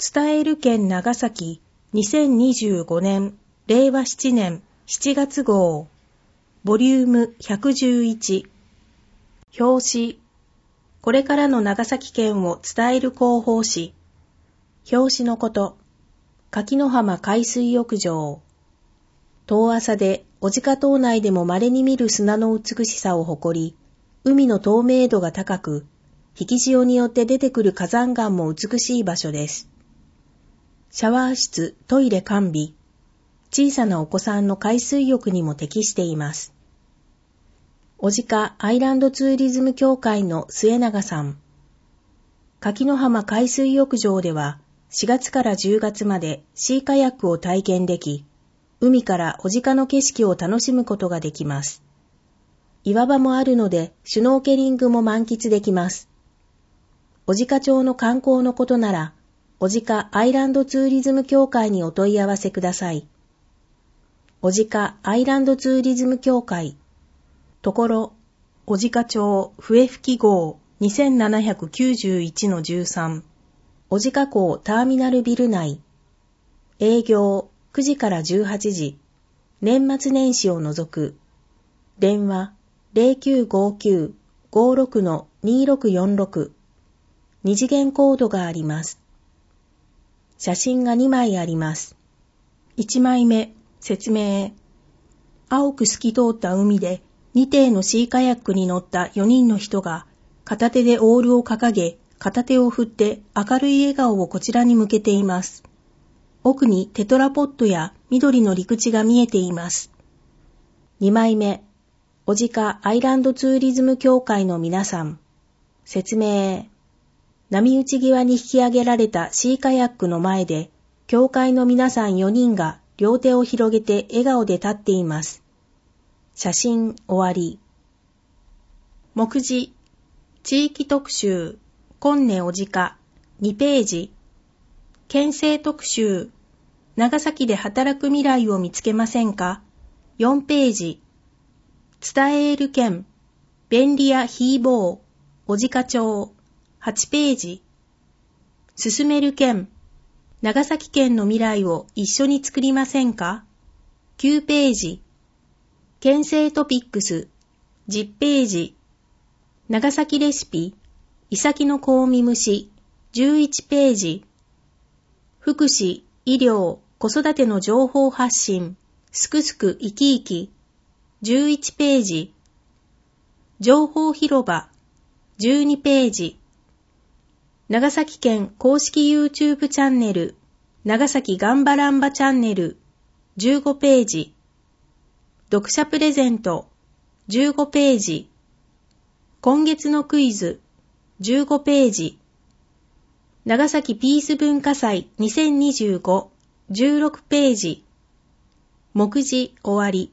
伝える県長崎2025年令和7年7月号ボリューム111表紙これからの長崎県を伝える広報誌表紙のこと柿の浜海水浴場遠浅で小鹿島内でも稀に見る砂の美しさを誇り海の透明度が高く引き潮によって出てくる火山岩も美しい場所です。シャワー室、トイレ完備。小さなお子さんの海水浴にも適しています。小鹿アイランドツーリズム協会の末永さん。柿の浜海水浴場では4月から10月までシーカヤックを体験でき、海から小鹿の景色を楽しむことができます。岩場もあるのでシュノーケリングも満喫できます。小鹿町の観光のことなら、小鹿アイランドツーリズム協会にお問い合わせください。小鹿アイランドツーリズム協会。ところ、小鹿町笛吹号 2791-13。小鹿港ターミナルビル内。営業9時から18時。年末年始を除く。電話0959-56-2646。二次元コードがあります。写真が2枚あります。1枚目、説明。青く透き通った海で2艇のシーカヤックに乗った4人の人が片手でオールを掲げ、片手を振って明るい笑顔をこちらに向けています。奥にテトラポットや緑の陸地が見えています。2枚目、小鹿アイランドツーリズム協会の皆さん。説明。波打ち際に引き上げられたシーカヤックの前で、協会の皆さん4人が両手を広げて笑顔で立っています。写真終わり。目次、地域特集、今根小鹿、2ページ。県政特集、長崎で働く未来を見つけませんか ?4 ページ。伝える県、便利屋ヒーボー、小鹿町、8ページ。進める県、長崎県の未来を一緒に作りませんか ?9 ページ。県政トピックス、10ページ。長崎レシピ、イサキの香味蒸し、11ページ。福祉、医療、子育ての情報発信、すくすく生き生き、11ページ。情報広場、12ページ。長崎県公式 YouTube チャンネル、長崎ガンバランバチャンネル、15ページ。読者プレゼント、15ページ。今月のクイズ、15ページ。長崎ピース文化祭2025、16ページ。目次終わり。